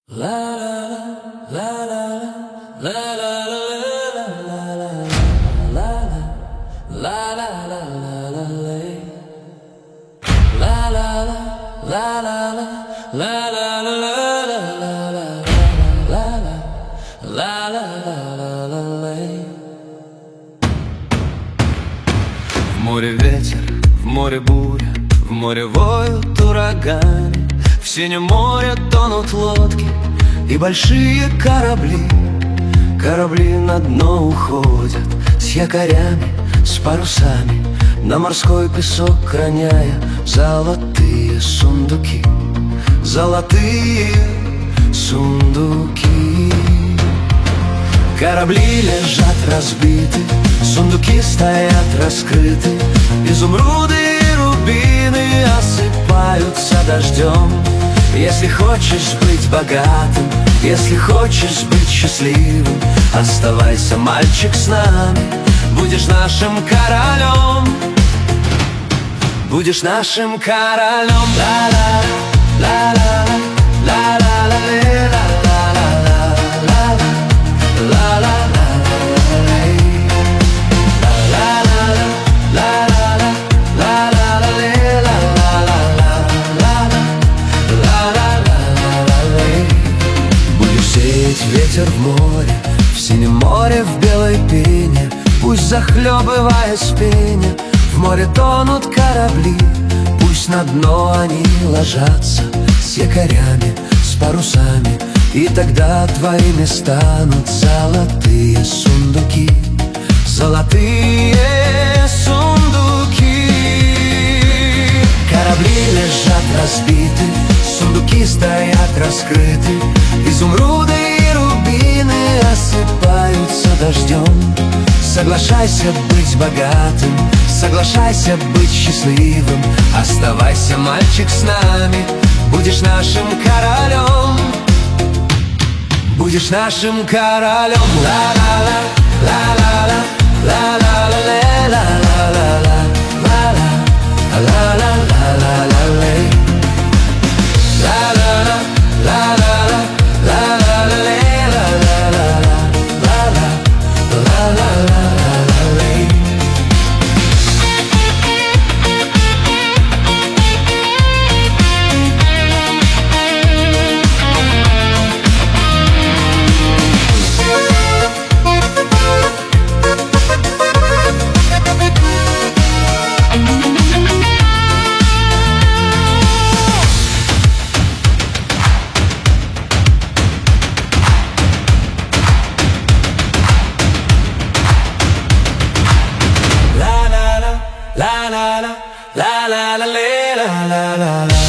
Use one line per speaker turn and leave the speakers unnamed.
В море ветер, в море буря, в море воют ураганы. В синем море тонут лодки и большие корабли. Корабли на дно уходят с якорями, с парусами, на морской песок роняя золотые сундуки. Золотые сундуки. Корабли лежат разбиты, сундуки стоят раскрыты. Изумруды и рубины осыпаются дождем. Если хочешь быть богатым, если хочешь быть счастливым, оставайся, мальчик, с нами. Будешь нашим королем, будешь нашим королем. Ветер в море, в синем море, в белой пене, пусть захлебываясь пеня, в море тонут корабли. Пусть на дно они ложатся с якорями, с парусами, и тогда твоими станут золотые сундуки. Золотые сундуки. Корабли лежат разбиты, сундуки стоят раскрыты. Изумруды и рубины осыпаются дождем. Соглашайся быть богатым, соглашайся быть счастливым. Оставайся, мальчик, с нами. Будешь нашим королем, будешь нашим королем. Ла-ла-ла, ла-ла-ла, ла-ла-ла, ла-ла-ла, ла-ла, ла-ла-ла-ла-ла. La la la la la la la la la la la.